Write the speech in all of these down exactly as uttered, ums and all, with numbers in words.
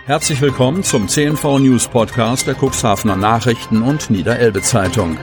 Herzlich willkommen zum C N V News Podcast der Cuxhavener Nachrichten und Niederelbe Zeitung.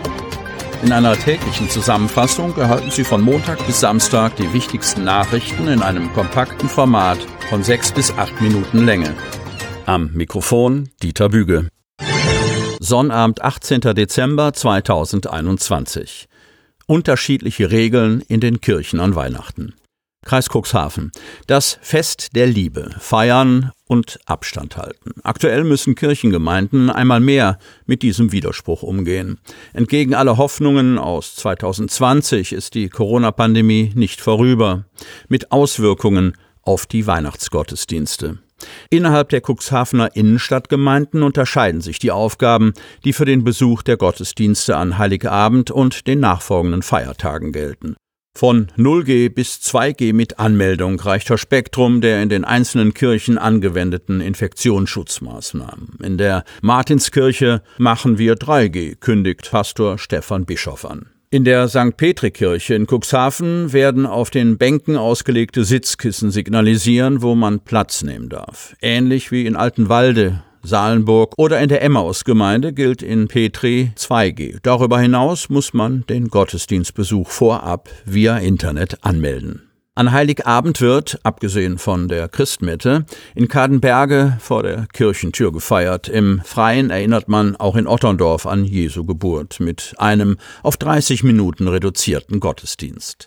In einer täglichen Zusammenfassung erhalten Sie von Montag bis Samstag die wichtigsten Nachrichten in einem kompakten Format von sechs bis acht Minuten Länge. Am Mikrofon Dieter Büge. Sonnabend, achtzehnter Dezember zweitausendeinundzwanzig. Unterschiedliche Regeln in den Kirchen an Weihnachten. Kreis Cuxhaven. Das Fest der Liebe. Feiern und Abstand halten. Aktuell müssen Kirchengemeinden einmal mehr mit diesem Widerspruch umgehen. Entgegen aller Hoffnungen aus zweitausendzwanzig ist die Corona-Pandemie nicht vorüber. Mit Auswirkungen auf die Weihnachtsgottesdienste. Innerhalb der Cuxhavener Innenstadtgemeinden unterscheiden sich die Aufgaben, die für den Besuch der Gottesdienste an Heiligabend und den nachfolgenden Feiertagen gelten. Von null G bis zwei G mit Anmeldung reicht das Spektrum der in den einzelnen Kirchen angewendeten Infektionsschutzmaßnahmen. In der Martinskirche machen wir drei G, kündigt Pastor Stefan Bischof an. In der Sankt Petri-Kirche in Cuxhaven werden auf den Bänken ausgelegte Sitzkissen signalisieren, wo man Platz nehmen darf. Ähnlich wie in Altenwalde, Salenburg oder in der Emmaus-Gemeinde gilt in Petri zwei G. Darüber hinaus muss man den Gottesdienstbesuch vorab via Internet anmelden. An Heiligabend wird, abgesehen von der Christmette, in Kadenberge vor der Kirchentür gefeiert. Im Freien erinnert man auch in Otterndorf an Jesu Geburt mit einem auf dreißig Minuten reduzierten Gottesdienst.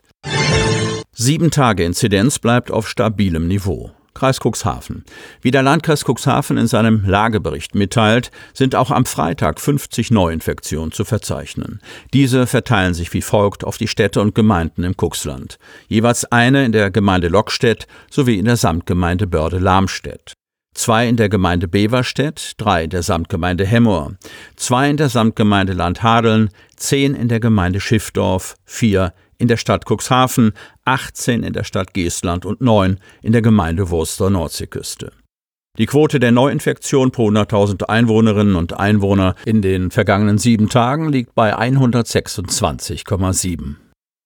Sieben Tage Inzidenz bleibt auf stabilem Niveau. Kreis Cuxhaven. Wie der Landkreis Cuxhaven in seinem Lagebericht mitteilt, sind auch am Freitag fünfzig Neuinfektionen zu verzeichnen. Diese verteilen sich wie folgt auf die Städte und Gemeinden im Cuxland. Jeweils eine in der Gemeinde Lockstedt sowie in der Samtgemeinde Börde-Lamstedt. Zwei in der Gemeinde Beverstedt, drei in der Samtgemeinde Hemmoor, zwei in der Samtgemeinde Landhadeln, zehn in der Gemeinde Schiffdorf, vier in der Stadt Cuxhaven, achtzehn in der Stadt Geestland und neun in der Gemeinde Wurster-Nordseeküste. Die Quote der Neuinfektion pro hunderttausend Einwohnerinnen und Einwohner in den vergangenen sieben Tagen liegt bei hundertsechsundzwanzig Komma sieben.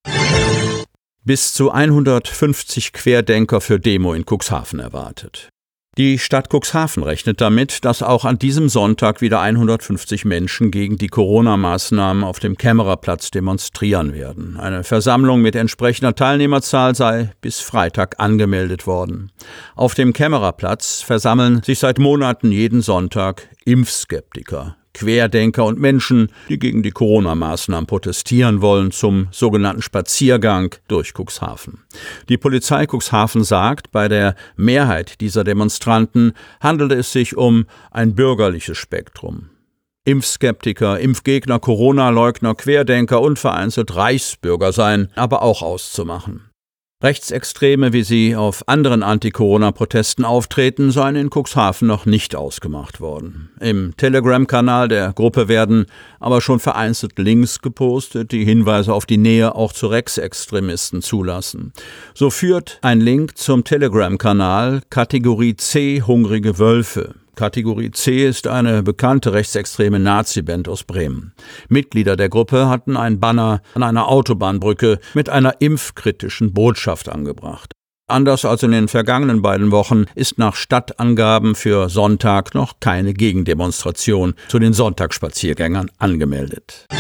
Bis zu hundertfünfzig Querdenker für Demo in Cuxhaven erwartet. Die Stadt Cuxhaven rechnet damit, dass auch an diesem Sonntag wieder hundertfünfzig Menschen gegen die Corona-Maßnahmen auf dem Kämmererplatz demonstrieren werden. Eine Versammlung mit entsprechender Teilnehmerzahl sei bis Freitag angemeldet worden. Auf dem Kämmererplatz versammeln sich seit Monaten jeden Sonntag Impfskeptiker, Querdenker und Menschen, die gegen die Corona-Maßnahmen protestieren wollen, zum sogenannten Spaziergang durch Cuxhaven. Die Polizei Cuxhaven sagt, bei der Mehrheit dieser Demonstranten handele es sich um ein bürgerliches Spektrum. Impfskeptiker, Impfgegner, Corona-Leugner, Querdenker und vereinzelt Reichsbürger seien aber auch auszumachen. Rechtsextreme, wie sie auf anderen Anti-Corona-Protesten auftreten, seien in Cuxhaven noch nicht ausgemacht worden. Im Telegram-Kanal der Gruppe werden aber schon vereinzelt Links gepostet, die Hinweise auf die Nähe auch zu Rechtsextremisten zulassen. So führt ein Link zum Telegram-Kanal Kategorie C Hungrige Wölfe. Kategorie C ist eine bekannte rechtsextreme Nazi-Band aus Bremen. Mitglieder der Gruppe hatten ein Banner an einer Autobahnbrücke mit einer impfkritischen Botschaft angebracht. Anders als in den vergangenen beiden Wochen ist nach Stadtangaben für Sonntag noch keine Gegendemonstration zu den Sonntagsspaziergängern angemeldet.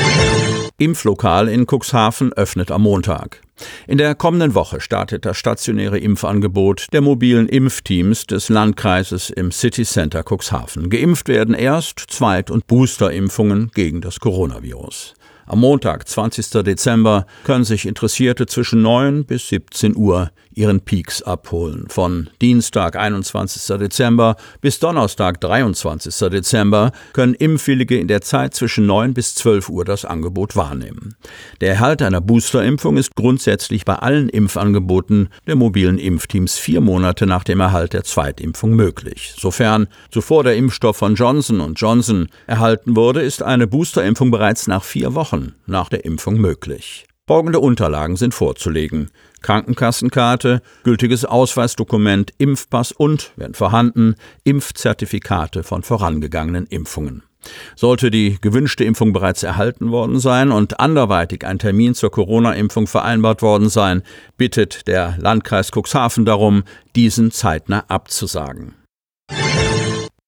Impflokal in Cuxhaven öffnet am Montag. In der kommenden Woche startet das stationäre Impfangebot der mobilen Impfteams des Landkreises im City Center Cuxhaven. Geimpft werden Erst-, Zweit- und Boosterimpfungen gegen das Coronavirus. Am Montag, zwanzigster Dezember, können sich Interessierte zwischen neun bis siebzehn Uhr ihren Peaks abholen. Von Dienstag, einundzwanzigster Dezember bis Donnerstag, dreiundzwanzigster Dezember können Impfwillige in der Zeit zwischen neun bis zwölf Uhr das Angebot wahrnehmen. Der Erhalt einer Boosterimpfung ist grundsätzlich bei allen Impfangeboten der mobilen Impfteams vier Monate nach dem Erhalt der Zweitimpfung möglich. Sofern zuvor der Impfstoff von Johnson und Johnson erhalten wurde, ist eine Boosterimpfung bereits nach vier Wochen nach der Impfung möglich. Folgende Unterlagen sind vorzulegen: Krankenkassenkarte, gültiges Ausweisdokument, Impfpass und, wenn vorhanden, Impfzertifikate von vorangegangenen Impfungen. Sollte die gewünschte Impfung bereits erhalten worden sein und anderweitig ein Termin zur Corona-Impfung vereinbart worden sein, bittet der Landkreis Cuxhaven darum, diesen zeitnah abzusagen.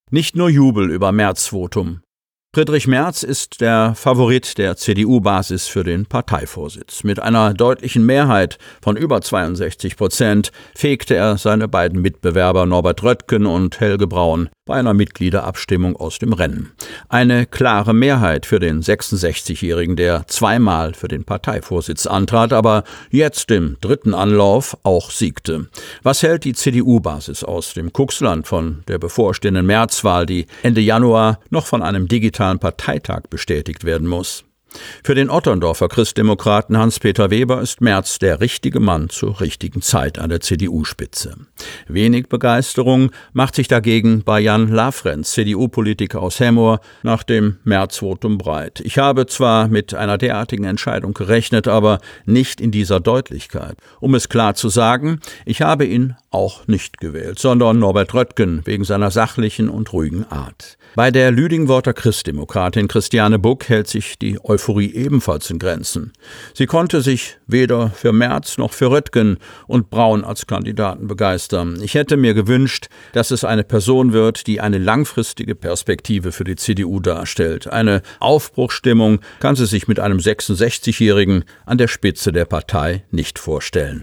Nicht nur Jubel über Merz-Votum. Friedrich Merz ist der Favorit der C D U-Basis für den Parteivorsitz. Mit einer deutlichen Mehrheit von über zweiundsechzig Prozent fegte er seine beiden Mitbewerber Norbert Röttgen und Helge Braun bei einer Mitgliederabstimmung aus dem Rennen. Eine klare Mehrheit für den sechsundsechzigjährigen, der zweimal für den Parteivorsitz antrat, aber jetzt im dritten Anlauf auch siegte. Was hält die C D U-Basis aus dem Kuxland von der bevorstehenden Märzwahl, die Ende Januar noch von einem digitalen Parteitag bestätigt werden muss? Für den Otterndorfer Christdemokraten Hans-Peter Weber ist Merz der richtige Mann zur richtigen Zeit an der C D U-Spitze. Wenig Begeisterung macht sich dagegen bei Jan Lafrenz, C D U-Politiker aus Hemmoor, nach dem Merz-Votum breit. Ich habe zwar mit einer derartigen Entscheidung gerechnet, aber nicht in dieser Deutlichkeit. Um es klar zu sagen, ich habe ihn auch nicht gewählt, sondern Norbert Röttgen wegen seiner sachlichen und ruhigen Art. Bei der Lüdingworter Christdemokratin Christiane Buck hält sich die Euphorie ebenfalls in Grenzen. Sie konnte sich weder für Merz noch für Röttgen und Braun als Kandidaten begeistern. Ich hätte mir gewünscht, dass es eine Person wird, die eine langfristige Perspektive für die C D U darstellt. Eine Aufbruchsstimmung kann sie sich mit einem sechsundsechzigjährigen an der Spitze der Partei nicht vorstellen.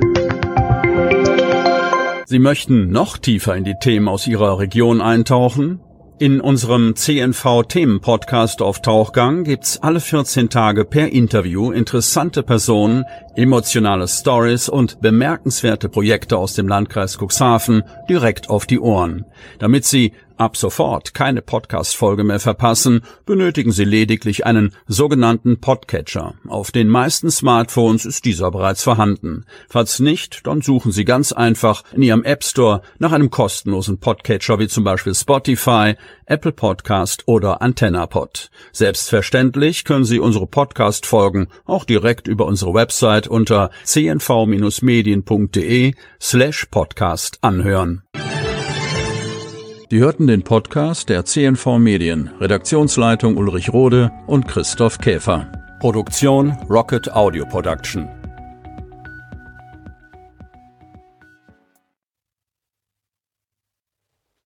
Sie möchten noch tiefer in die Themen aus Ihrer Region eintauchen? In unserem C N V-Themen-Podcast auf Tauchgang gibt's alle vierzehn Tage per Interview interessante Personen, emotionale Stories und bemerkenswerte Projekte aus dem Landkreis Cuxhaven direkt auf die Ohren. Damit Sie ab sofort keine Podcast-Folge mehr verpassen, benötigen Sie lediglich einen sogenannten Podcatcher. Auf den meisten Smartphones ist dieser bereits vorhanden. Falls nicht, dann suchen Sie ganz einfach in Ihrem App Store nach einem kostenlosen Podcatcher wie zum Beispiel Spotify, Apple Podcast oder AntennaPod. Selbstverständlich können Sie unsere Podcast-Folgen auch direkt über unsere Website unter c n v medien punkt d e slash podcast anhören. Sie hörten den Podcast der C N V Medien, Redaktionsleitung Ulrich Rode und Christoph Käfer. Produktion Rocket Audio Production.